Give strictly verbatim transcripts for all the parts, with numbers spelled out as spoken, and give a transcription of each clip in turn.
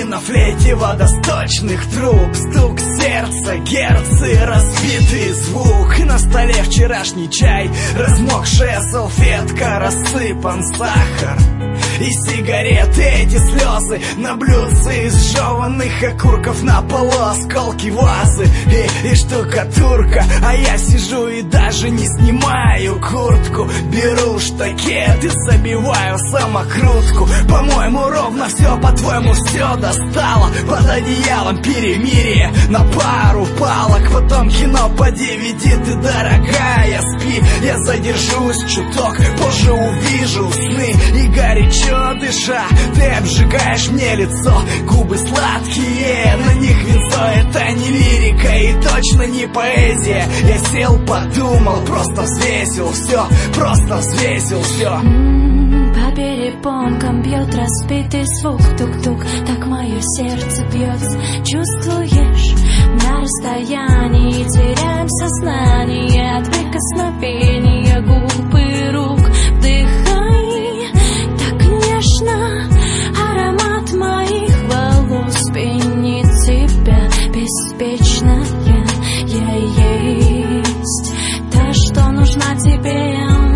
на флейте водосточных труб, стук сердца, герцы, разбитый звук. На столе вчерашний чай, размокшая салфетка, рассыпан сахар и сигареты, эти слезы на блюдце из жеванных окурков, на полу осколки вазы и, и штукатурка. А я сижу и даже не снимаю куртку, беру штакет и забиваю самокрутку. По-моему, ровно все, по-твоему, все достало. Под одеялом перемирие на пару палок, потом кино по ди ви ди. Ты, дорогая, спи, я задержусь чуток, позже увижу сны. И горячо дыша, ты обжигаешь мне лицо, губы сладкие, на них венцо. Это не лирика и точно не поэзия. Я сел, подумал, просто взвесил все, просто взвесил все. По перепонкам бьет разбитый звук, тук-тук, так мое сердце бьется. Чувствуешь, на расстоянии теряем сознание от прикосновения губ и рук. Вдыхай так нежно аромат моих волос, пенит тебя беспечная. Я есть та, что нужна тебе.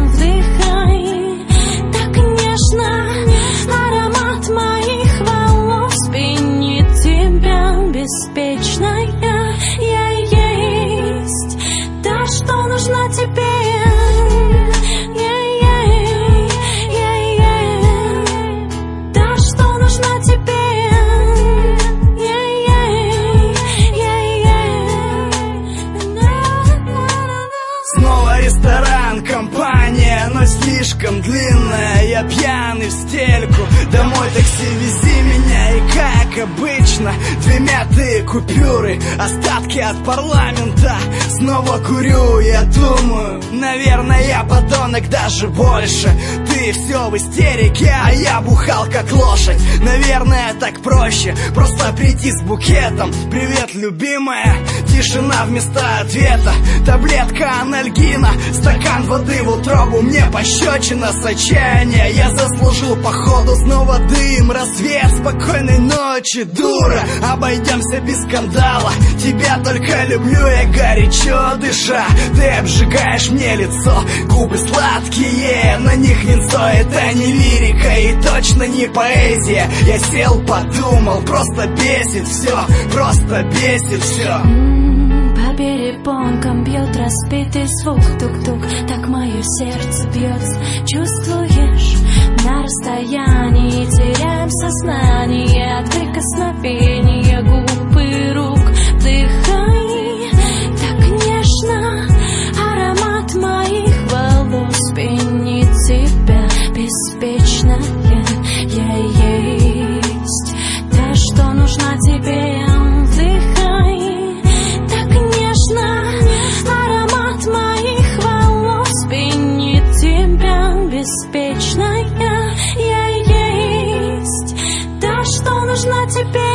Аромат моих волос пенит тебя беспечная. Я есть та, что нужна тебе. Та, что нужна тебе. Снова ресторан, компания, но слишком длинная. Я пьяный в стельку, домой такси вези меня. И как обычно, две мятые купюры, остатки от парламента. Снова курю, я думаю, наверное, я подонок даже больше. Ты все в истерике, а я бухал как лошадь. Наверное, так проще, просто прийти с букетом. Привет, любимая, тишина вместо ответа. Таблетка анальгина, стакан воды в утробу. Мне пощечина с отчаяния. Я заслужил, походу, снова дым, рассвет, спокойной ночи, дура. Обойдемся без скандала, тебя только люблю я, горячо дыша. Ты обжигаешь мне лицо, губы сладкие, на них венцо. Это не лирика и точно не поэзия. Я сел, подумал, просто бесит все, просто бесит все. По перепонкам бьет разбитый звук, тук-тук, так мое сердце бьется. Чувствуешь, на расстоянии теряем сознание от прикосновения губ и рук. Вдыхай так нежно аромат моих волос, пенит тебя беспечная. Я есть та, что нужна тебе. Аромат моих волос пенит тебя беспечная. Я есть та, что нужна тебе.